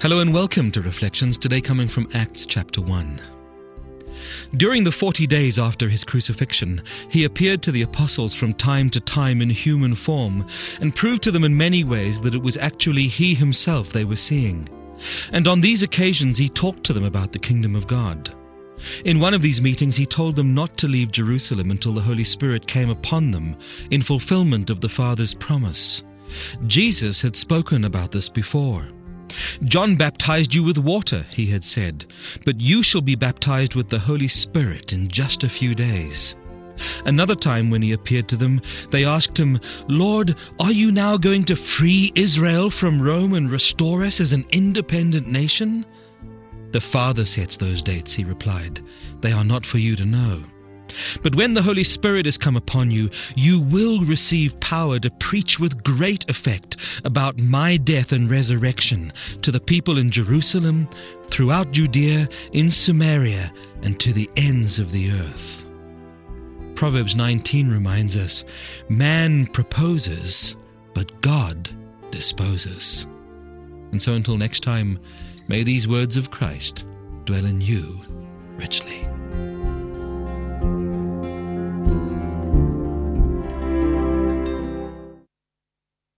Hello and welcome to Reflections, today coming from Acts chapter 1. During the 40 days after his crucifixion, he appeared to the apostles from time to time in human form and proved to them in many ways that it was actually he himself they were seeing. And on these occasions he talked to them about the kingdom of God. In one of these meetings he told them not to leave Jerusalem until the Holy Spirit came upon them in fulfillment of the Father's promise. Jesus had spoken about this before. John baptized you with water, he had said, but you shall be baptized with the Holy Spirit in just a few days. Another time when he appeared to them, they asked him, Lord, are you now going to free Israel from Rome and restore us as an independent nation? The Father sets those dates, he replied. They are not for you to know. But when the Holy Spirit has come upon you, you will receive power to preach with great effect about my death and resurrection to the people in Jerusalem, throughout Judea, in Samaria, and to the ends of the earth. Proverbs 19 reminds us, man proposes, but God disposes. And so until next time, may these words of Christ dwell in you richly.